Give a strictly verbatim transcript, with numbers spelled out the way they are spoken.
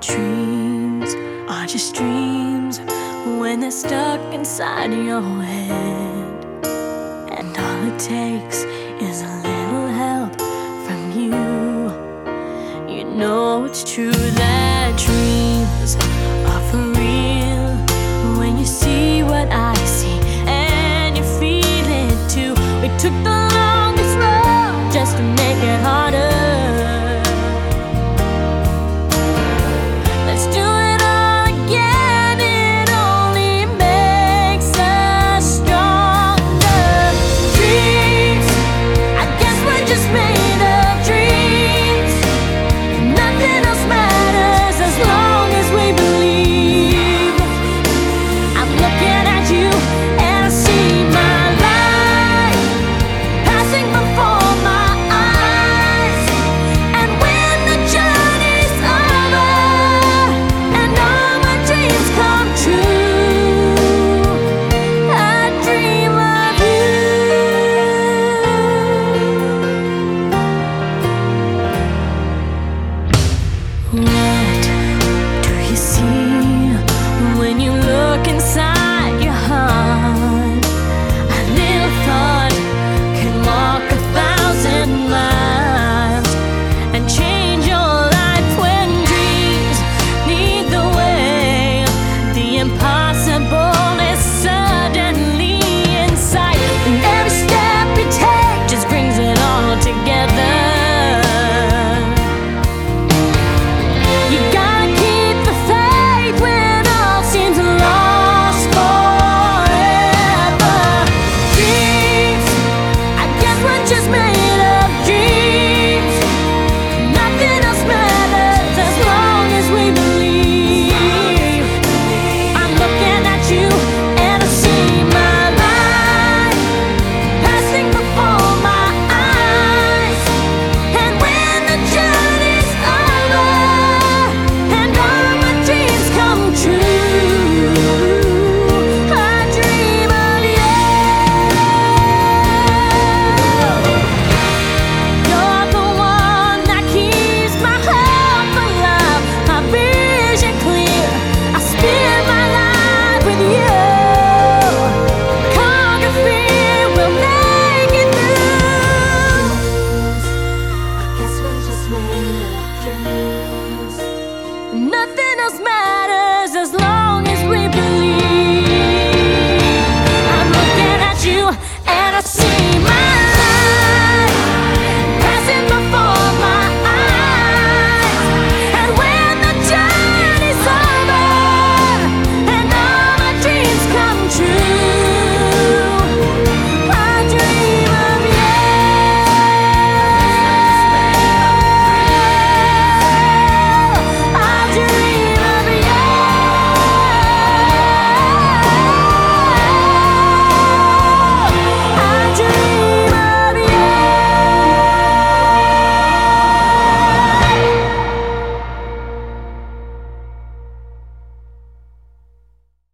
Dreams are just dreams when they're stuck inside your head, and all it takes is a little help from you. You know it's true that dreams are for real when you see what I see and you feel it too. We took the longest road just to make it harder. What do you see when you look inside your heart? A little thought can walk a thousand miles and change your life when dreams lead the way. The impossible is suddenly in sight, and every step you take just brings it all together. Nothing else matters.